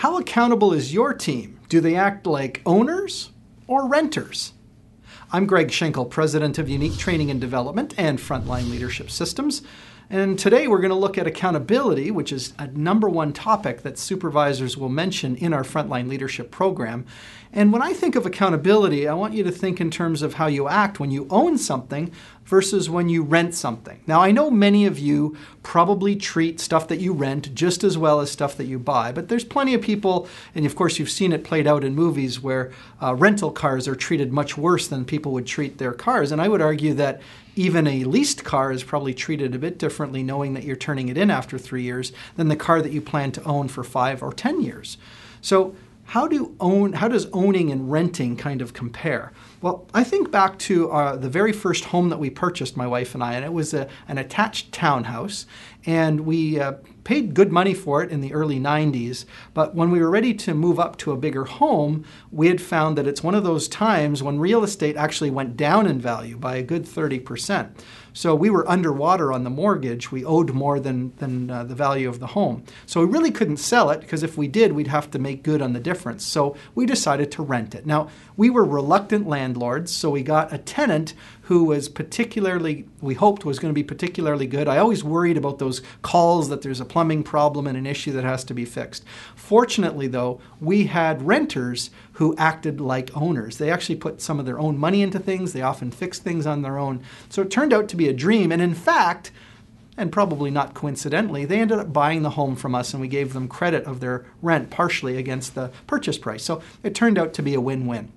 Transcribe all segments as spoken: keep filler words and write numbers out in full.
How accountable is your team? Do they act like owners or renters? I'm Greg Schenkel, President of Unique Training and Development and Frontline Leadership Systems. And today we're going to look at accountability, which is a number one topic that supervisors will mention in our Frontline Leadership program. And when I think of accountability, I want you to think in terms of how you act when you own something versus when you rent something. Now, I know many of you probably treat stuff that you rent just as well as stuff that you buy, but there's plenty of people, and of course you've seen it played out in movies where uh, rental cars are treated much worse than people would treat their cars. And I would argue that even a leased car is probably treated a bit differently, knowing that you're turning it in after three years than the car that you plan to own for five or ten years. So how do own, how does owning and renting kind of compare? Well, I think back to uh, the very first home that we purchased, my wife and I, and it was a, an attached townhouse, and we uh, paid good money for it in the early nineties, but when we were ready to move up to a bigger home, we had found that it's one of those times when real estate actually went down in value by a good thirty percent. So we were underwater on the mortgage. We owed more than, than uh, the value of the home. So we really couldn't sell it, because if we did, we'd have to make good on the difference. So we decided to rent it. Now, we were reluctant landlords, so we got a tenant who was particularly, we hoped was going to be particularly good. I always worried about those calls that there's a plumbing problem and an issue that has to be fixed. Fortunately, though, we had renters who acted like owners. They actually put some of their own money into things. They often fixed things on their own. So it turned out to be a dream. And in fact, and probably not coincidentally, they ended up buying the home from us, and we gave them credit of their rent partially against the purchase price. So it turned out to be a win-win.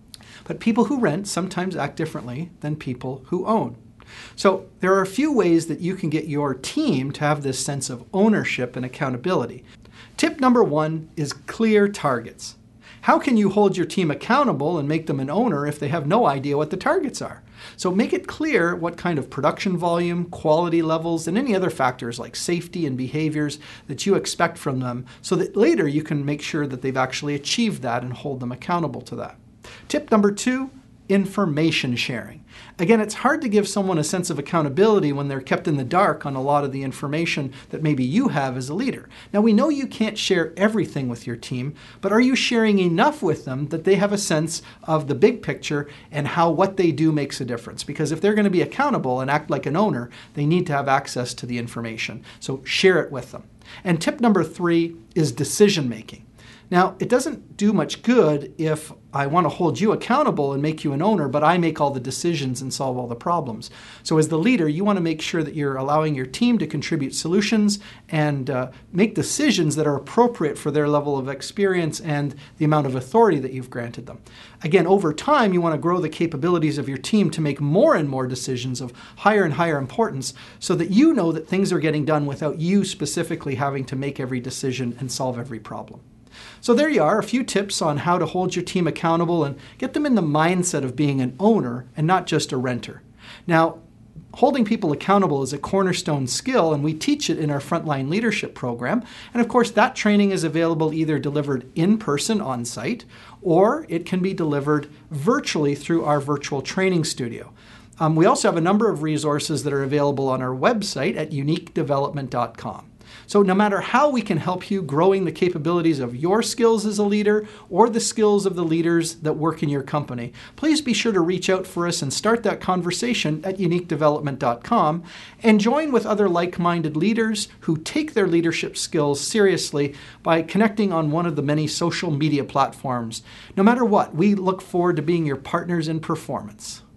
But people who rent sometimes act differently than people who own. So there are a few ways that you can get your team to have this sense of ownership and accountability. Tip number one is clear targets. How can you hold your team accountable and make them an owner if they have no idea what the targets are? So make it clear what kind of production volume, quality levels, and any other factors like safety and behaviors that you expect from them, so that later you can make sure that they've actually achieved that and hold them accountable to that. Tip number two, information sharing. Again, it's hard to give someone a sense of accountability when they're kept in the dark on a lot of the information that maybe you have as a leader. Now, we know you can't share everything with your team, but are you sharing enough with them that they have a sense of the big picture and how what they do makes a difference? Because if they're going to be accountable and act like an owner, they need to have access to the information. So share it with them. And tip number three is decision making. Now, it doesn't do much good if I want to hold you accountable and make you an owner, but I make all the decisions and solve all the problems. So as the leader, you want to make sure that you're allowing your team to contribute solutions and uh, make decisions that are appropriate for their level of experience and the amount of authority that you've granted them. Again, over time, you want to grow the capabilities of your team to make more and more decisions of higher and higher importance, so that you know that things are getting done without you specifically having to make every decision and solve every problem. So there you are, a few tips on how to hold your team accountable and get them in the mindset of being an owner and not just a renter. Now, holding people accountable is a cornerstone skill, and we teach it in our Frontline Leadership program. And of course, that training is available either delivered in person on site, or it can be delivered virtually through our virtual training studio. Um, we also have a number of resources that are available on our website at unique development dot com. So no matter how we can help you growing the capabilities of your skills as a leader or the skills of the leaders that work in your company, please be sure to reach out for us and start that conversation at unique development dot com, and join with other like-minded leaders who take their leadership skills seriously by connecting on one of the many social media platforms. No matter what, we look forward to being your partners in performance.